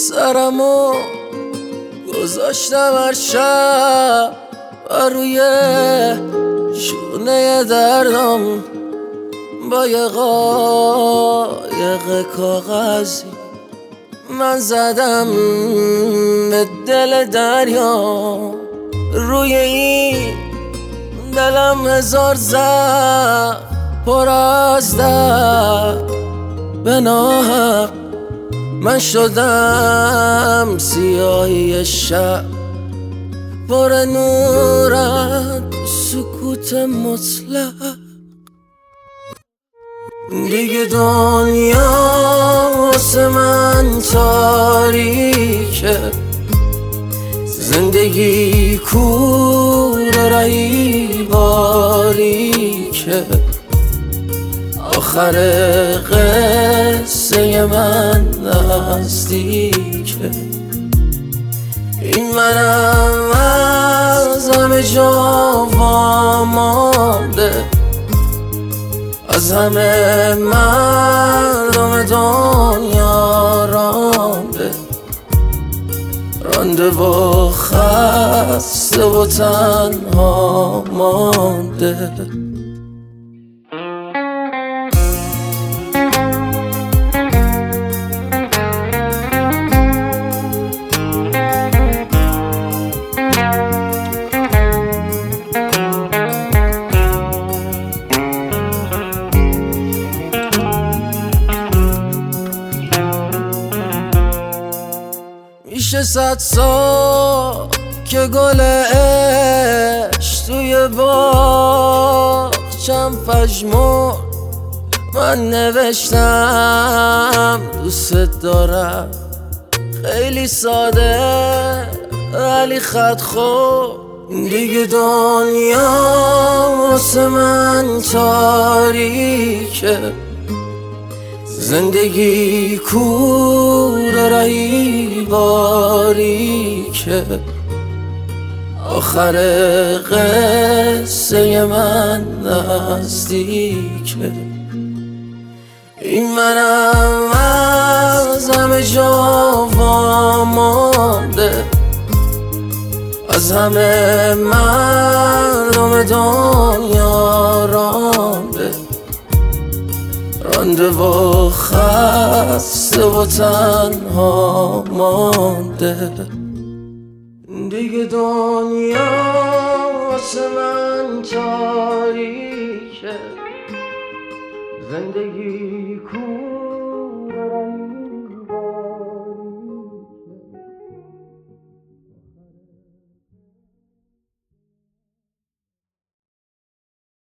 سرمو گذاشتم هر شب و روی شونه دردم با یه قایق کاغذی من زدم به دل دریا. روی این دلم هزار زخم پر از درد به ناحق من شدم سیاهی شب پر نورت سکوت مطلق. دیگه دنیا واسه من تاریکه، زندگی کور رهی باریکه، آخر قصه من نزدیکه. این منم از همه جا وامانده، از همه مردم دنیا رانده و خسته و تنها مانده. میشه 100 سال که گل عشق توی باغچم پژمرد. من نوشتم دوست دارم، خیلی ساده ولی خط خورد. دیگه دنیا واسه من تاریکه، زندگی کور رهی باریکه، آخر قصه من نزدیکه. این منم از همه جا وامانده، از همه مردم دنیا رانده و خسته و تنها مانده. دیگه دنیا واسه من تاریکه، زندگی کور